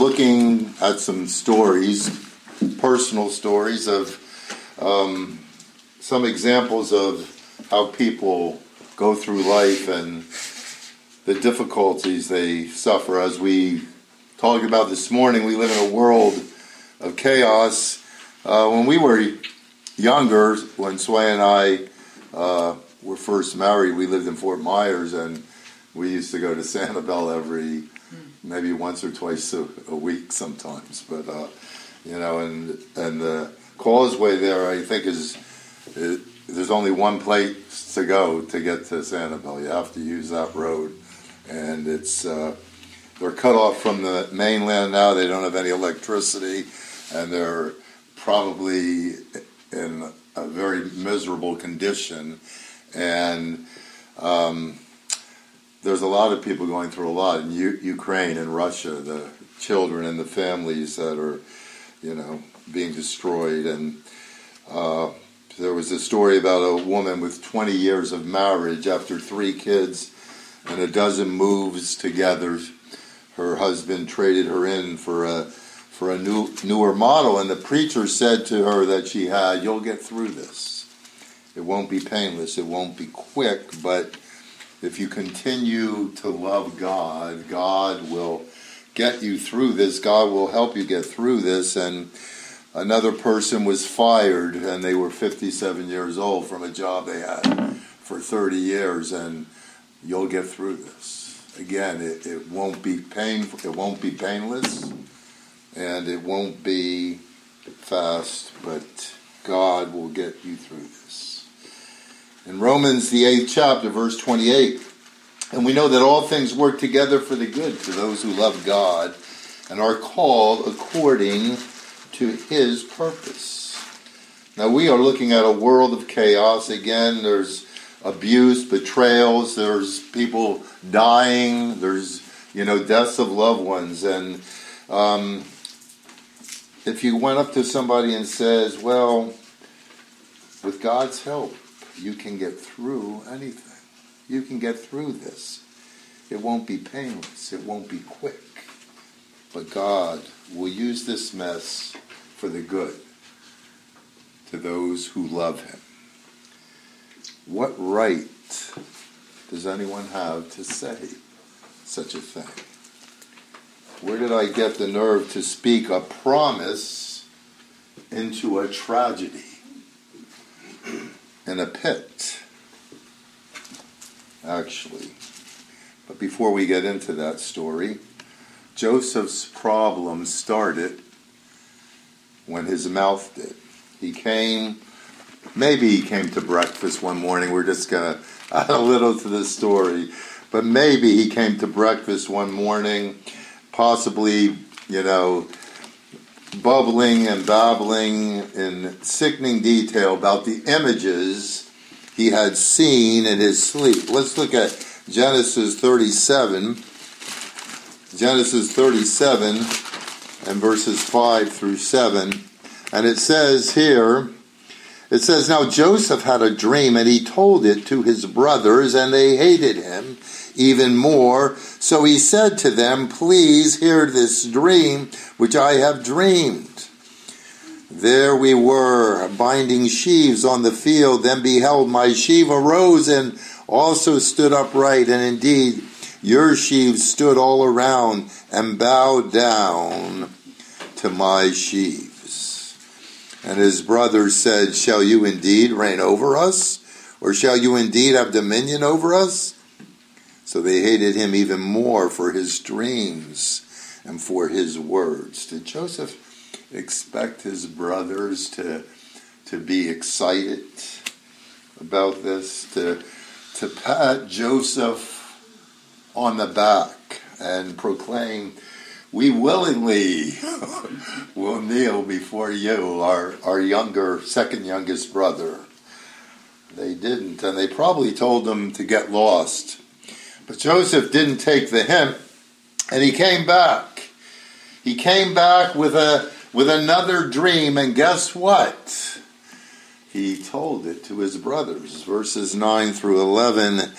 looking at some stories, personal stories of some examples of how people go through life and the difficulties they suffer. As we talked about this morning, we live in a world of chaos. When we were younger, when Sway and I were first married, we lived in Fort Myers, and we used to go to Sanibel maybe once or twice a week sometimes. But and the causeway there, I think, there's only one place to go to get to Sanibel. You have to use that road, and it's they're cut off from the mainland now. They don't have any electricity, and they're probably in a very miserable condition. And there's a lot of people going through a lot in Ukraine and Russia, the children and the families that are, being destroyed. And there was a story about a woman with 20 years of marriage. After 3 kids and a dozen moves together, her husband traded her in for a newer model. And the preacher said to her that you'll get through this. It won't be painless. It won't be quick, but if you continue to love God, God will get you through this. God will help you get through this. And another person was fired, and they were 57 years old from a job they had for 30 years, and you'll get through this. Again, it won't be painful. It won't be painless, and it won't be fast, but God will get you through this. In Romans, the 8th chapter, verse 28, and we know that all things work together for the good to those who love God and are called according to His purpose. Now, we are looking at a world of chaos. Again, there's abuse, betrayals, there's people dying, there's, deaths of loved ones. And if you went up to somebody and says, well, with God's help, you can get through anything. You can get through this. It won't be painless. It won't be quick. But God will use this mess for the good to those who love Him. What right does anyone have to say such a thing? Where did I get the nerve to speak a promise into a tragedy? In a pit, actually. But before we get into that story, Joseph's problem started when his mouth did. Maybe he came to breakfast one morning. We're just going to add a little to the story. But maybe he came to breakfast one morning, possibly, bubbling and babbling in sickening detail about the images he had seen in his sleep. Let's look at Genesis 37. Genesis 37 and verses 5 through 7. And it says here, now Joseph had a dream, and he told it to his brothers, and they hated him even more. So he said to them, please hear this dream which I have dreamed. There we were, binding sheaves on the field. Then beheld, my sheaf arose and also stood upright. And indeed, your sheaves stood all around and bowed down to my sheaves. And his brothers said, shall you indeed reign over us? Or shall you indeed have dominion over us? So they hated him even more for his dreams and for his words. Did Joseph expect his brothers to be excited about this? To pat Joseph on the back and proclaim, we willingly will kneel before you, our younger, second youngest brother. They didn't, and they probably told them to get lost. But Joseph didn't take the hint, and he came back. He came back with another dream, and guess what? He told it to his brothers. Verses 9 through 11,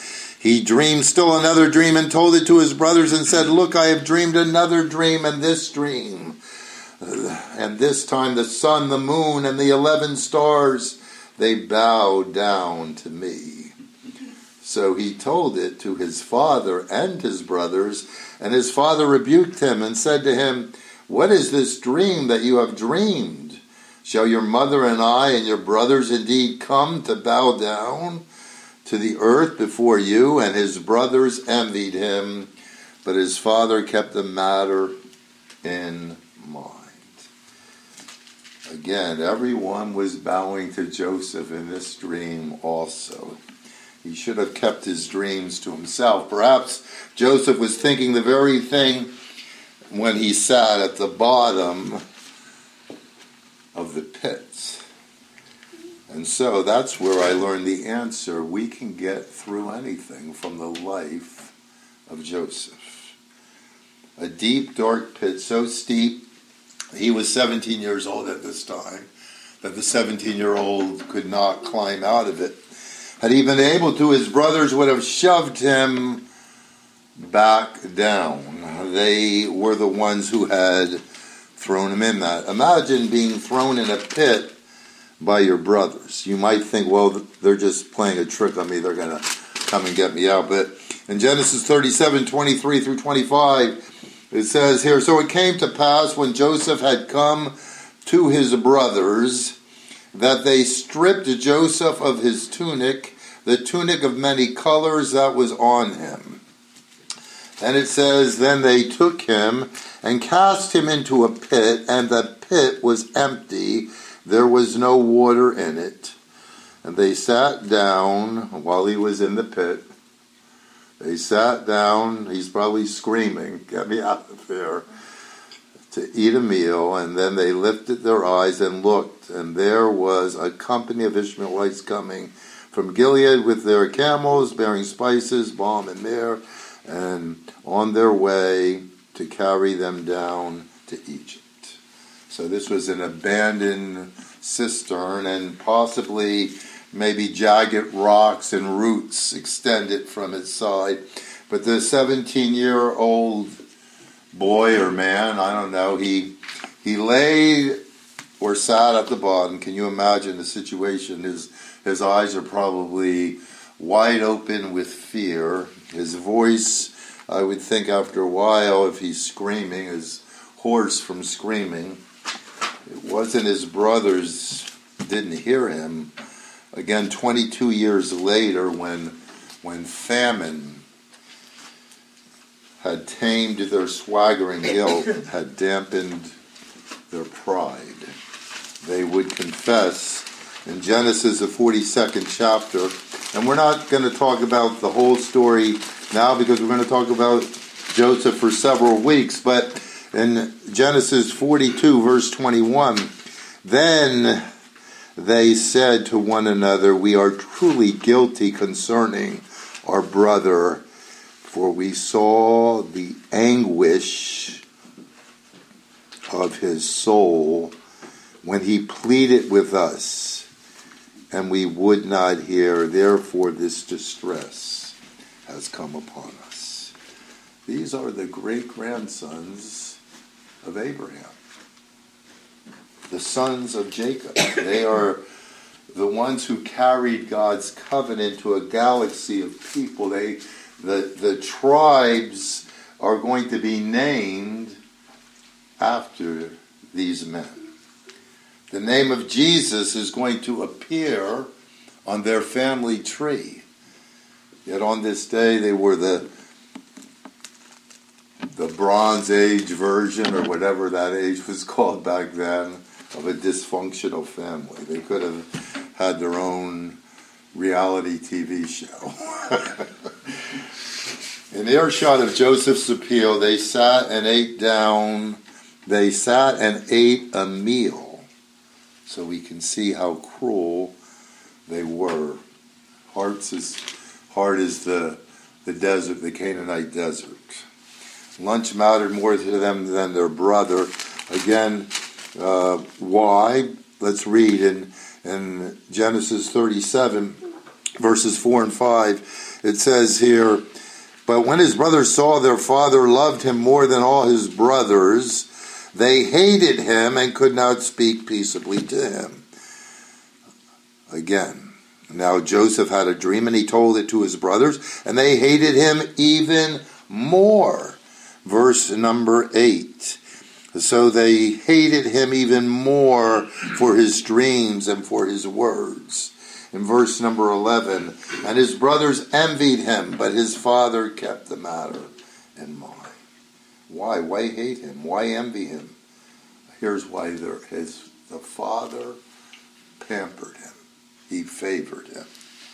he dreamed still another dream and told it to his brothers and said, "Look, I have dreamed another dream, and this dream. And this time the sun, the moon, and the 11 stars, they bow down to me." So he told it to his father and his brothers, and his father rebuked him and said to him, "What is this dream that you have dreamed? Shall your mother and I and your brothers indeed come to bow down to the earth before you?" And his brothers envied him, but his father kept the matter in mind. Again, everyone was bowing to Joseph in this dream also. He should have kept his dreams to himself. Perhaps Joseph was thinking the very thing when he sat at the bottom of the pit. And so that's where I learned the answer. We can get through anything from the life of Joseph. A deep, dark pit, so steep, he was 17 years old at this time, that the 17-year-old could not climb out of it. Had he been able to, his brothers would have shoved him back down. They were the ones who had thrown him in that. Imagine being thrown in a pit by your brothers. You might think, well, they're just playing a trick on me. They're going to come and get me out. But in Genesis 37, 23 through 25, it says here, "So it came to pass when Joseph had come to his brothers that they stripped Joseph of his tunic, the tunic of many colors that was on him. And it says, then they took him and cast him into a pit, and the pit was empty. There was no water in it. And they sat down while he was in the pit. They sat down, he's probably screaming, get me out of there, to eat a meal. And then they lifted their eyes and looked, and there was a company of Ishmaelites coming from Gilead with their camels, bearing spices, balm, and myrrh, and on their way to carry them down to Egypt. So this was an abandoned cistern, and possibly maybe jagged rocks and roots extended from its side. But the 17-year-old boy or man, I don't know, he lay or sat at the bottom. Can you imagine the situation? His eyes are probably wide open with fear. His voice, I would think after a while, if he's screaming, is hoarse from screaming. It wasn't his brothers didn't hear him. Again, 22 years later, when famine had tamed their swaggering guilt, had dampened their pride, they would confess in Genesis, the 42nd chapter. And we're not going to talk about the whole story now because we're going to talk about Joseph for several weeks. But in Genesis 42, verse 21, then they said to one another, we are truly guilty concerning our brother, for we saw the anguish of his soul when he pleaded with us, and we would not hear. Therefore this distress has come upon us. These are the great-grandsons of Abraham, the sons of Jacob. They are the ones who carried God's covenant to a galaxy of people. The tribes are going to be named after these men. The name of Jesus is going to appear on their family tree. Yet on this day they were the Bronze Age version, or whatever that age was called back then, of a dysfunctional family. They could have had their own reality TV show. In earshot of Joseph's appeal, they sat and ate a meal. So we can see how cruel they were. Hard as the desert, the Canaanite desert. Lunch mattered more to them than their brother. Again, why? Let's read in Genesis 37, verses 4 and 5, it says here, but when his brothers saw their father loved him more than all his brothers, they hated him and could not speak peaceably to him. Again, now Joseph had a dream and he told it to his brothers, and they hated him even more. Verse number 8. So they hated him even more for his dreams and for his words. In verse number 11, and his brothers envied him, but his father kept the matter in mind. Why? Why hate him? Why envy him? Here's why. The father pampered him. He favored him.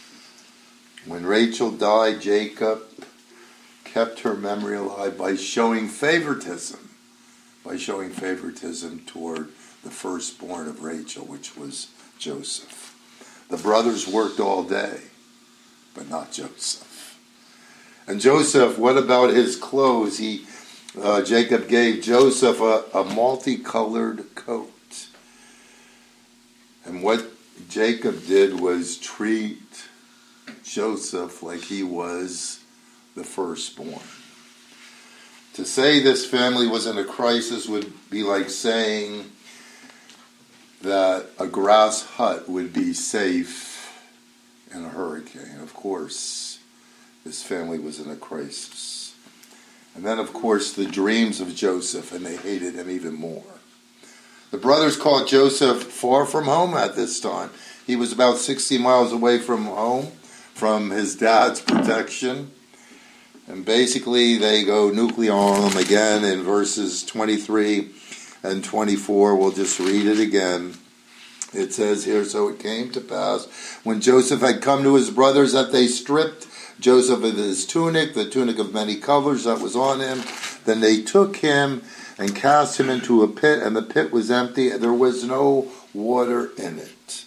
When Rachel died, Jacob kept her memory alive by showing favoritism. By showing favoritism toward the firstborn of Rachel, which was Joseph. The brothers worked all day, but not Joseph. And Joseph, what about his clothes? Jacob gave Joseph a multicolored coat. And what Jacob did was treat Joseph like he was the firstborn. To say this family was in a crisis would be like saying that a grass hut would be safe in a hurricane. Of course, this family was in a crisis. And then, of course, the dreams of Joseph, and they hated him even more. The brothers called Joseph far from home at this time. He was about 60 miles away from home, from his dad's protection. And basically, they go nuclear on him again in verses 23 and 24. We'll just read it again. It says here, so it came to pass, when Joseph had come to his brothers, that they stripped Joseph of his tunic, the tunic of many colors that was on him. Then they took him and cast him into a pit, and the pit was empty, and there was no water in it.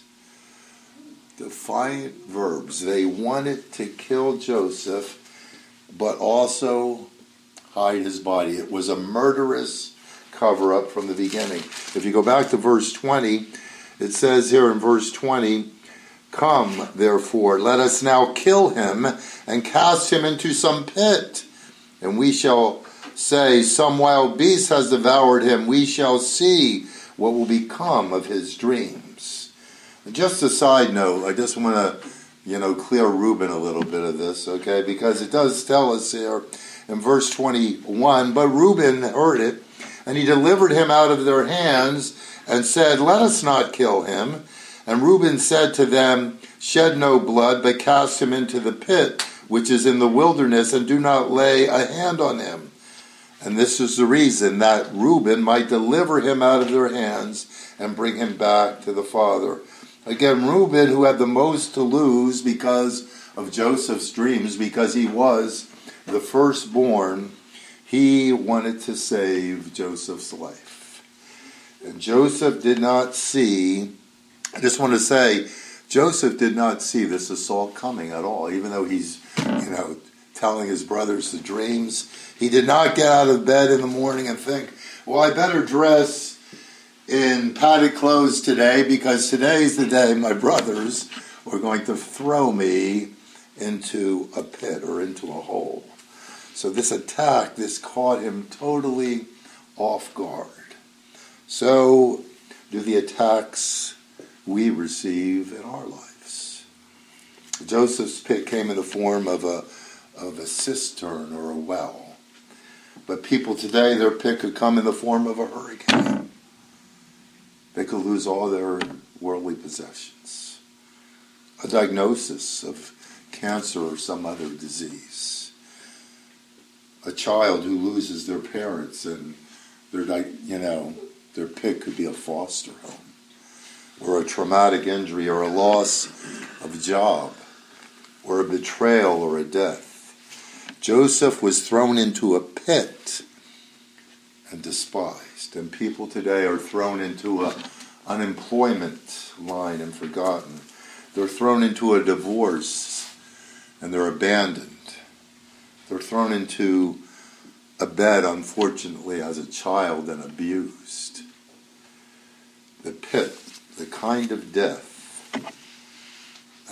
Defiant verbs. They wanted to kill Joseph, but also hide his body. It was a murderous cover-up from the beginning. If you go back to verse 20, it says here in verse 20, come, therefore, let us now kill him and cast him into some pit, and we shall say, some wild beast has devoured him. We shall see what will become of his dreams. And just a side note, I just want to clear Reuben a little bit of this, okay? Because it does tell us here in verse 21, but Reuben heard it, and he delivered him out of their hands, and said, let us not kill him. And Reuben said to them, shed no blood, but cast him into the pit, which is in the wilderness, and do not lay a hand on him. And this is the reason, that Reuben might deliver him out of their hands, and bring him back to the father. Again, Reuben, who had the most to lose because of Joseph's dreams, because he was the firstborn, he wanted to save Joseph's life. And Joseph did not see, I just want to say, Joseph did not see this assault coming at all, even though he's, telling his brothers the dreams. He did not get out of bed in the morning and think, well, I better dress in padded clothes today, because today's the day my brothers are going to throw me into a pit or into a hole. So this attack, this caught him totally off guard. So do the attacks we receive in our lives. Joseph's pit came in the form of a cistern or a well. But people today, their pit could come in the form of a hurricane. They could lose all their worldly possessions. A diagnosis of cancer or some other disease. A child who loses their parents and their pit could be a foster home. Or a traumatic injury, or a loss of a job, or a betrayal, or a death. Joseph was thrown into a pit and despised. And people today are thrown into an unemployment line and forgotten. They're thrown into a divorce and they're abandoned. They're thrown into a bed, unfortunately, as a child and abused. The pit, the kind of death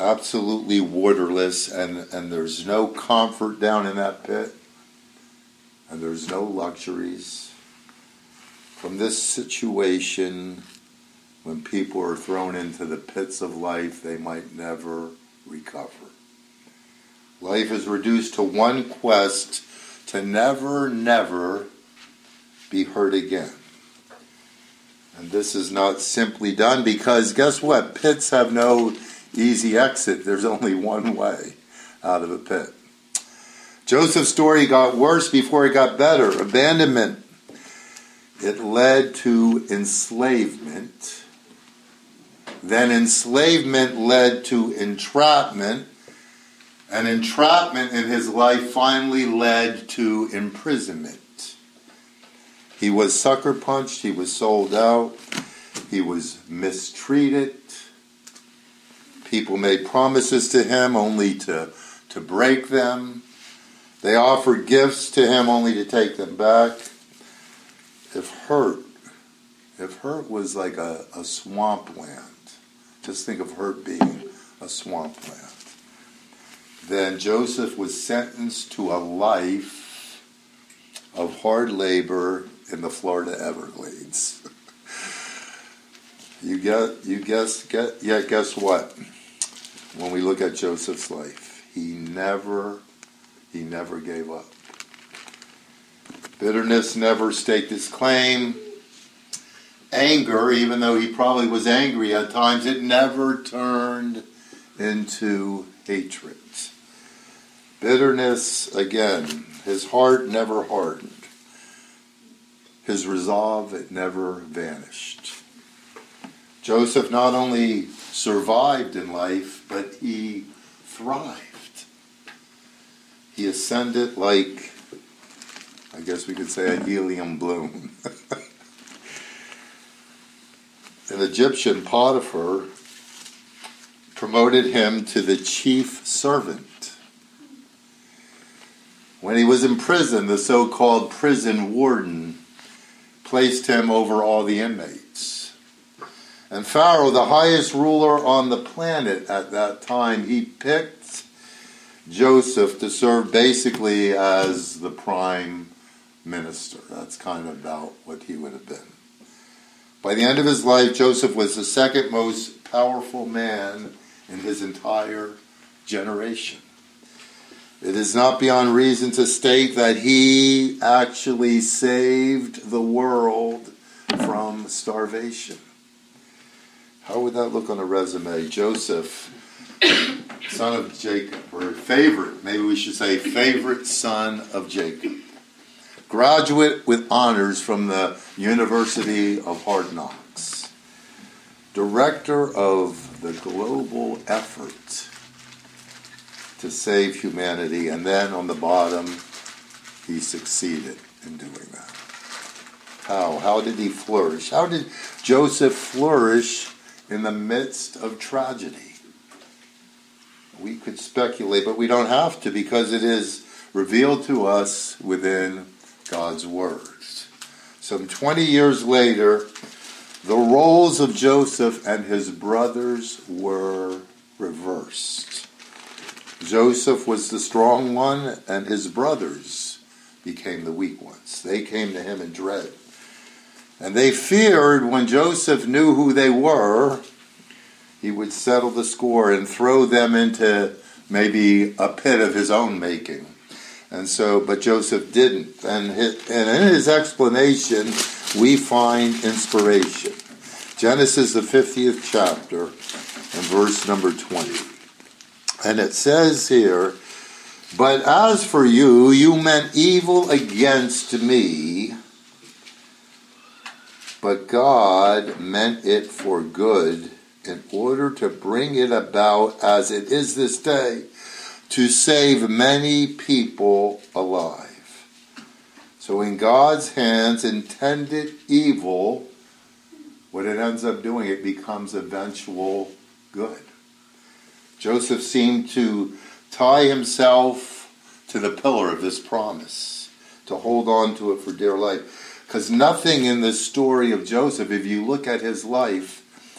absolutely waterless, and there's no comfort down in that pit, and there's no luxuries. From this situation, when people are thrown into the pits of life, they might never recover. Life is reduced to one quest to never, never be hurt again. And this is not simply done because, guess what? Pits have no easy exit. There's only one way out of a pit. Joseph's story got worse before it got better. Abandonment. It led to enslavement. Then enslavement led to entrapment. And entrapment in his life finally led to imprisonment. He was sucker punched. He was sold out. He was mistreated. People made promises to him only to break them. They offered gifts to him only to take them back. If hurt was like a swampland, just think of hurt being a swampland, then Joseph was sentenced to a life of hard labor in the Florida Everglades. Guess what? When we look at Joseph's life, he never gave up. Bitterness never staked his claim. Anger, even though he probably was angry at times, it never turned into hatred. Bitterness, again, his heart never hardened. His resolve, it never vanished. Joseph not only survived in life, but he thrived. He ascended like, I guess we could say, a helium balloon. An Egyptian, Potiphar, promoted him to the chief servant. When he was in prison, the so-called prison warden placed him over all the inmates. And Pharaoh, the highest ruler on the planet at that time, he picked Joseph to serve basically as the prime minister. That's kind of about what he would have been. By the end of his life, Joseph was the second most powerful man in his entire generation. It is not beyond reason to state that he actually saved the world from starvation. How would that look on a resume? Joseph, son of Jacob, or favorite, maybe we should say favorite son of Jacob. Graduate with honors from the University of Hard Knocks. Director of the global effort to save humanity. And then on the bottom, he succeeded in doing that. How? How did he flourish? How did Joseph flourish in the midst of tragedy? We could speculate, but we don't have to because it is revealed to us within God's words. Some 20 years later, the roles of Joseph and his brothers were reversed. Joseph was the strong one, and his brothers became the weak ones. They came to him in dread. And they feared when Joseph knew who they were, he would settle the score and throw them into maybe a pit of his own making. And so, but Joseph didn't. And in his explanation, we find inspiration. Genesis, the 50th chapter, and verse number 20. And it says here, "But as for you, you meant evil against me, but God meant it for good in order to bring it about as it is this day, to save many people alive." So in God's hands, intended evil, what it ends up doing, it becomes eventual good. Joseph seemed to tie himself to the pillar of this promise, to hold on to it for dear life. Because nothing in the story of Joseph, if you look at his life,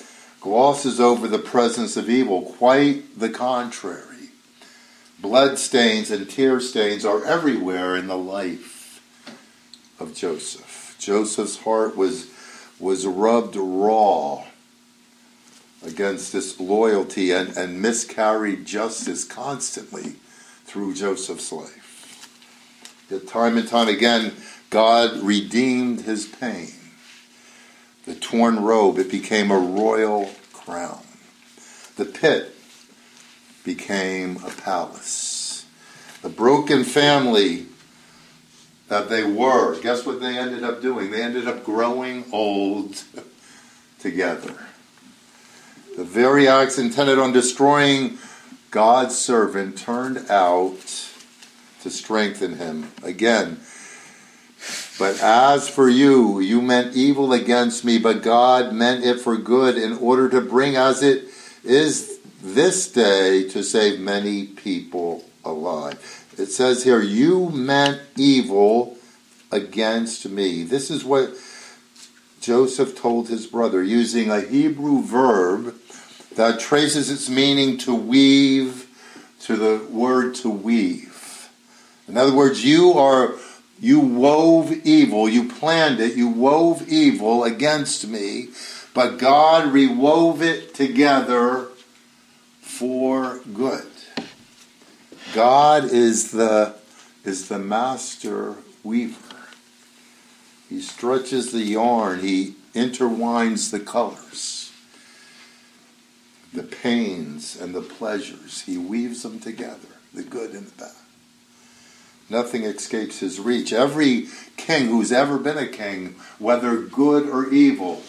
glosses over the presence of evil. Quite the contrary. Blood stains and tear stains are everywhere in the life of Joseph. Joseph's heart was rubbed raw against disloyalty and miscarried justice constantly through Joseph's life. Yet time and time again, God redeemed his pain. The torn robe, it became a royal crown. The pit became a palace. The broken family that they were, guess what they ended up doing? They ended up growing old together. The very acts intended on destroying God's servant turned out to strengthen him. Again, but as for you, you meant evil against me, but God meant it for good in order to bring as it is this day to save many people alive. It says here, you meant evil against me. This is what Joseph told his brother, using a Hebrew verb that traces its meaning to weave to the word to weave. In other words, you wove evil, you planned it, you wove evil against me, but God rewove it together for good. God is the master weaver. He stretches the yarn, he intertwines the colors, the pains and the pleasures. He weaves them together, the good and the bad. Nothing escapes his reach. Every king who's ever been a king, whether good or evil,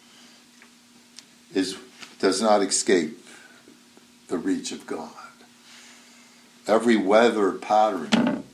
does not escape the reach of God. Every weather pattern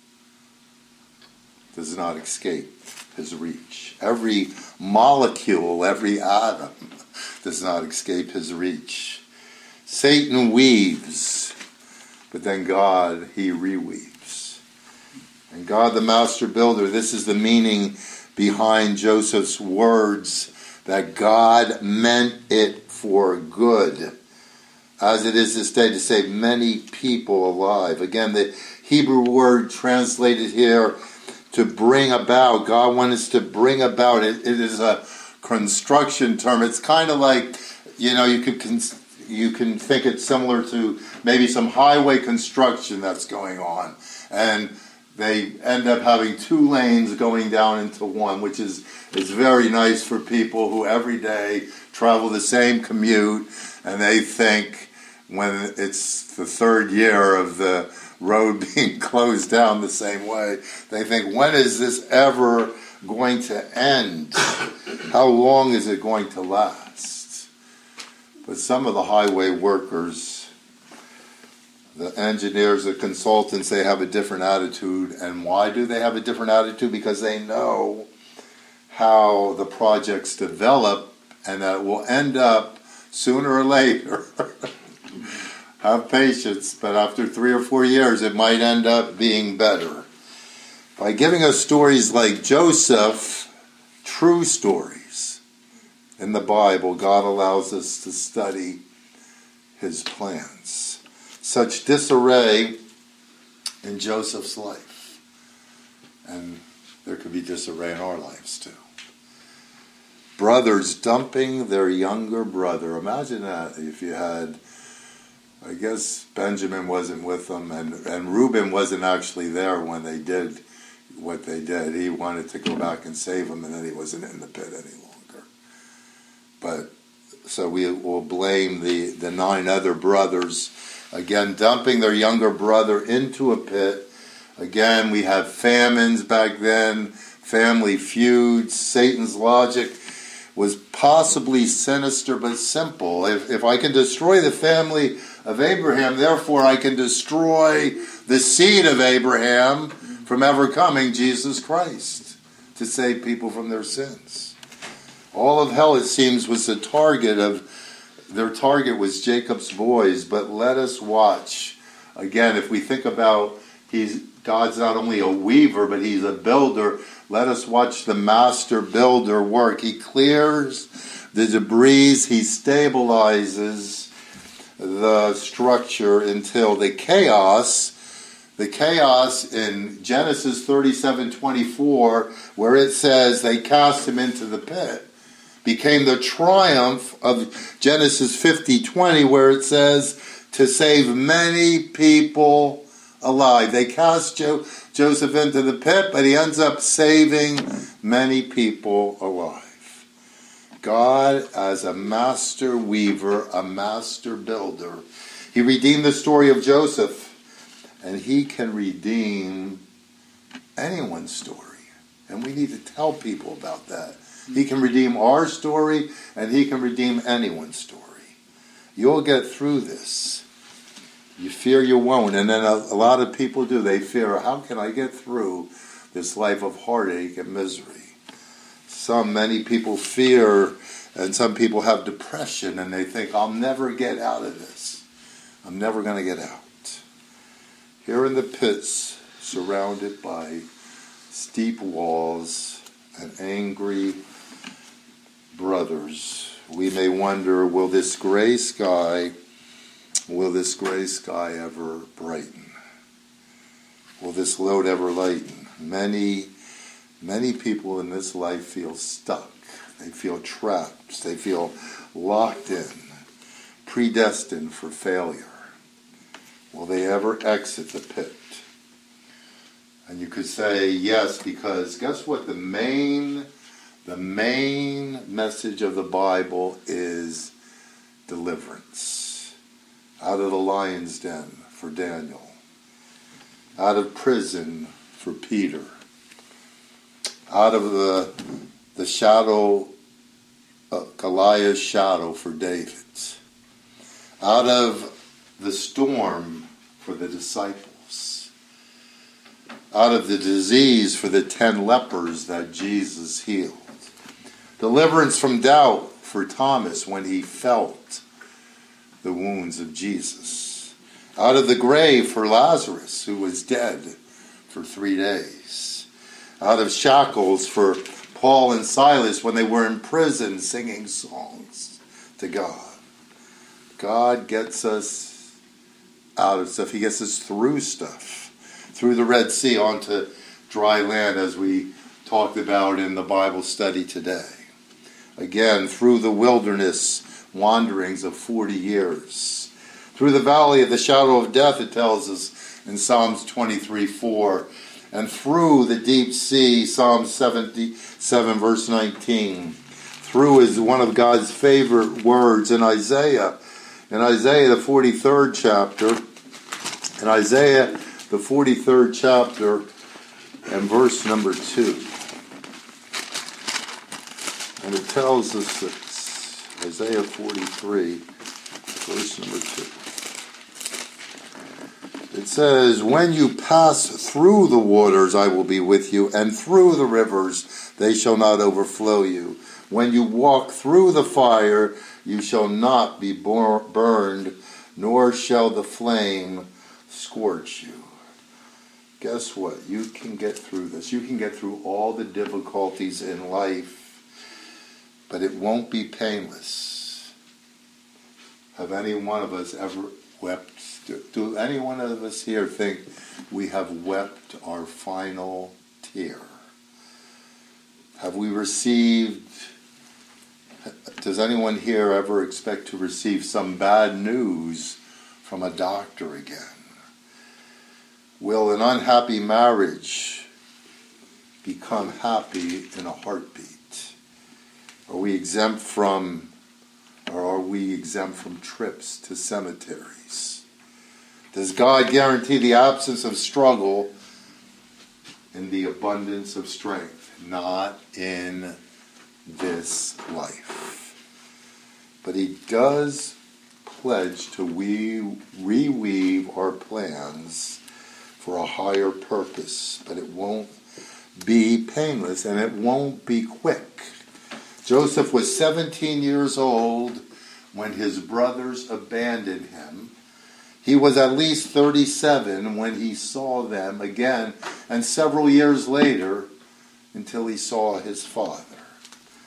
does not escape his reach. Every molecule, every atom does not escape his reach. Satan weaves, but then God, he reweaves. And God, the master builder, this is the meaning behind Joseph's words, that God meant it for good, as it is this day to save many people alive. Again, the Hebrew word translated here, to bring about. God wants us to bring about. It is a construction term. It's kind of like, you can think it's similar to maybe some highway construction that's going on. And they end up having 2 lanes going down into one, which is very nice for people who every day travel the same commute, and they think when it's the 3rd year of the road being closed down the same way, they think, when is this ever going to end? How long is it going to last? But some of the highway workers, the engineers, the consultants, they have a different attitude. And why do they have a different attitude? Because they know how the projects develop and that it will end up sooner or later. Have patience, but after 3 or 4 years, it might end up being better. By giving us stories like Joseph, true stories in the Bible, God allows us to study his plans. Such disarray in Joseph's life. And there could be disarray in our lives too. Brothers dumping their younger brother. Imagine that if you had, I guess Benjamin wasn't with them, and Reuben wasn't actually there when they did what they did. He wanted to go back and save him, and then he wasn't in the pit any longer. But so we will blame the 9 other brothers, again, dumping their younger brother into a pit. Again, we have famines back then, family feuds. Satan's logic was possibly sinister but simple. If I can destroy the family of Abraham, therefore I can destroy the seed of Abraham from ever coming, Jesus Christ, to save people from their sins. All of hell, it seems, was their target was Jacob's boys, but let us watch. Again, if we think about God's not only a weaver, but he's a builder. Let us watch the master builder work. He clears the debris. He stabilizes the structure until the chaos in Genesis 37:24, where it says they cast him into the pit, became the triumph of Genesis 50:20, where it says to save many people alive. They cast Joseph into the pit, but he ends up saving many people alive. God, as a master weaver, a master builder, he redeemed the story of Joseph, and he can redeem anyone's story. And we need to tell people about that. He can redeem our story, and he can redeem anyone's story. You'll get through this. You fear you won't. And then a lot of people do. They fear, how can I get through this life of heartache and misery? Many people fear, and some people have depression, and they think, I'll never get out of this. I'm never going to get out. Here in the pits, surrounded by steep walls and angry brothers, we may wonder, will this gray sky ever brighten? Will this load ever lighten? Many people in this life feel stuck. They feel trapped. They feel locked in, predestined for failure. Will they ever exit the pit? And you could say yes, because guess what? The main message of the Bible is deliverance. Out of the lion's den for Daniel. Out of prison for Peter. Out of the shadow, Goliath's shadow for David. Out of the storm for the disciples. Out of the disease for the 10 lepers that Jesus healed. Deliverance from doubt for Thomas when he felt the wounds of Jesus. Out of the grave for Lazarus, who was dead for 3 days. Out of shackles for Paul and Silas when they were in prison singing songs to God. God gets us out of stuff. He gets us through stuff. Through the Red Sea onto dry land, as we talked about in the Bible study today. Again, through the wilderness wanderings of 40 years. Through the valley of the shadow of death, it tells us in Psalms 23:4. And through the deep sea, Psalm 77, verse 19. Through is one of God's favorite words in Isaiah. In Isaiah, the 43rd chapter. In Isaiah, the 43rd chapter, and verse number 2. And it tells us this. Isaiah 43, verse number 2. It says, when you pass through the waters, I will be with you, and through the rivers, they shall not overflow you. When you walk through the fire, you shall not be burned, nor shall the flame scorch you. Guess what? You can get through this. You can get through all the difficulties in life, but it won't be painless. Have any one of us ever wept? Do any one of us here think we have wept our final tear? Have we received, does anyone here ever expect to receive some bad news from a doctor again? Will an unhappy marriage become happy in a heartbeat? Are we exempt from trips to cemeteries? Does God guarantee the absence of struggle in the abundance of strength? Not in this life. But he does pledge to reweave our plans for a higher purpose. But it won't be painless, and it won't be quick. Joseph was 17 years old when his brothers abandoned him. He was at least 37 when he saw them again, and several years later until he saw his father.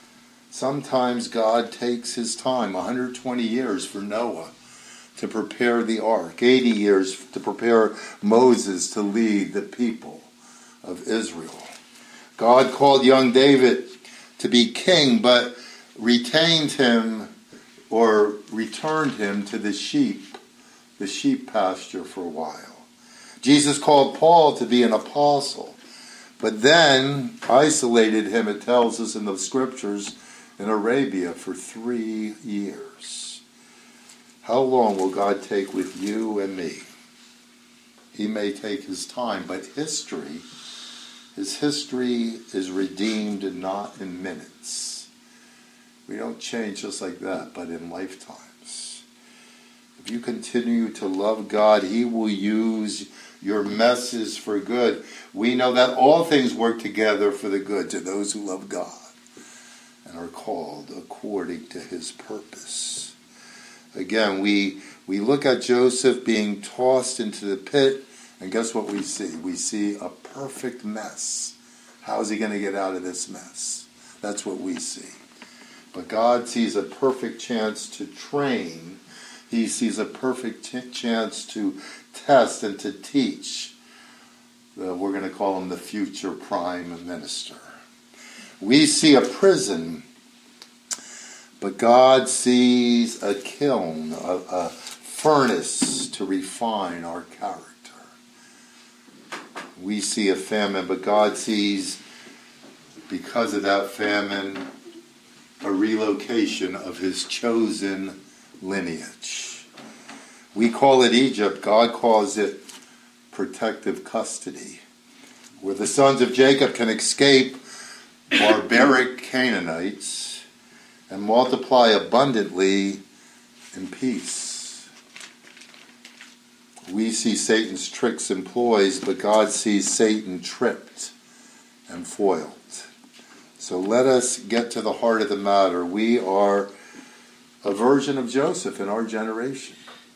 Sometimes God takes his time, 120 years for Noah to prepare the ark, 80 years to prepare Moses to lead the people of Israel. God called young David to be king, but retained him or returned him to the sheep pasture for a while. Jesus called Paul to be an apostle, but then isolated him, it tells us in the scriptures, in Arabia for 3 years. How long will God take with you and me? He may take his time, but his history is redeemed not in minutes. We don't change just like that, but in lifetimes. If you continue to love God, he will use your messes for good. We know that all things work together for the good to those who love God and are called according to his purpose. Again, we look at Joseph being tossed into the pit, and guess what we see? We see a perfect mess. How is he going to get out of this mess? That's what we see. But God sees a perfect chance to train. He sees a perfect chance to test and to teach. We're going to call him the future prime minister. We see a prison, but God sees a kiln, a furnace to refine our character. We see a famine, but God sees, because of that famine, a relocation of his chosen lineage. We call it Egypt. God calls it protective custody, where the sons of Jacob can escape barbaric Canaanites and multiply abundantly in peace. We see Satan's tricks and ploys, but God sees Satan tripped and foiled. So let us get to the heart of the matter. We are a version of Joseph in our generation.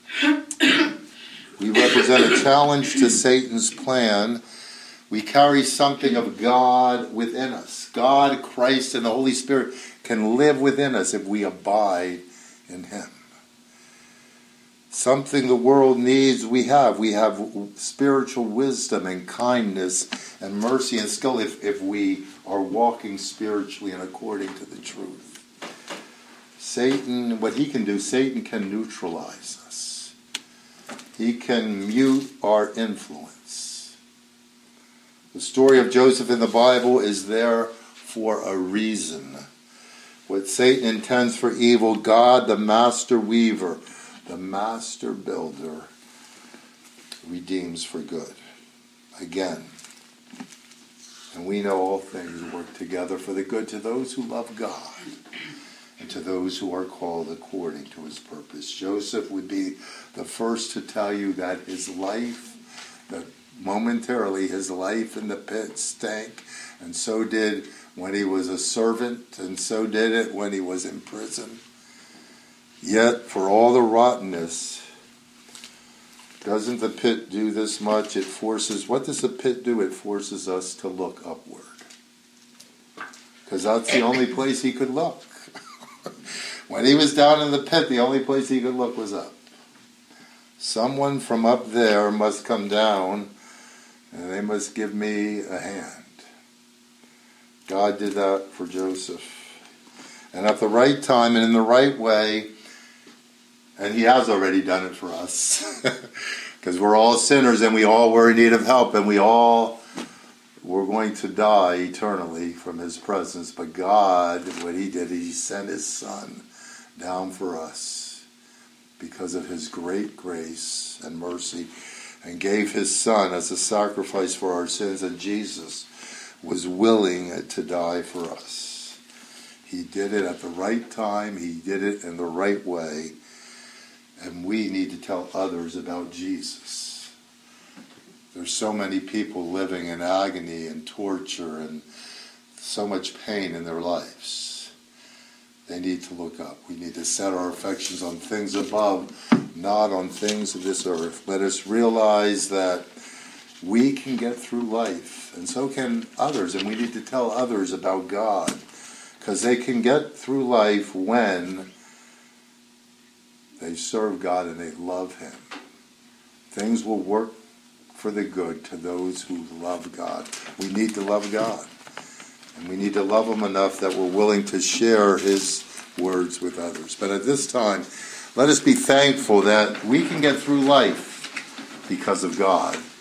We represent a challenge to Satan's plan. We carry something of God within us. God, Christ, and the Holy Spirit can live within us if we abide in him. Something the world needs, we have. We have spiritual wisdom and kindness and mercy and skill if we are walking spiritually and according to the truth. Satan, what he can do, Satan can neutralize us. He can mute our influence. The story of Joseph in the Bible is there for a reason. What Satan intends for evil, God, the master weaver, the master builder, redeems for good. Again. And we know all things work together for the good to those who love God and to those who are called according to his purpose. Joseph would be the first to tell you that his life, that momentarily his life in the pit stank, and so did when he was a servant, and so did it when he was in prison. Yet, for all the rottenness, doesn't the pit do this much? What does the pit do? It forces us to look upward. Because that's the only place he could look. When he was down in the pit, the only place he could look was up. Someone from up there must come down, and they must give me a hand. God did that for Joseph. And at the right time and in the right way, and he has already done it for us. Because we're all sinners and we all were in need of help and we all were going to die eternally from his presence. But God, what he did, he sent his son down for us because of his great grace and mercy and gave his son as a sacrifice for our sins. And Jesus was willing to die for us. He did it at the right time. He did it in the right way. And we need to tell others about Jesus. There's so many people living in agony and torture and so much pain in their lives. They need to look up. We need to set our affections on things above, not on things of this earth. Let us realize that we can get through life, and so can others. And we need to tell others about God, because they can get through life when they serve God and they love Him. Things will work for the good to those who love God. We need to love God. And we need to love Him enough that we're willing to share His words with others. But at this time, let us be thankful that we can get through life because of God.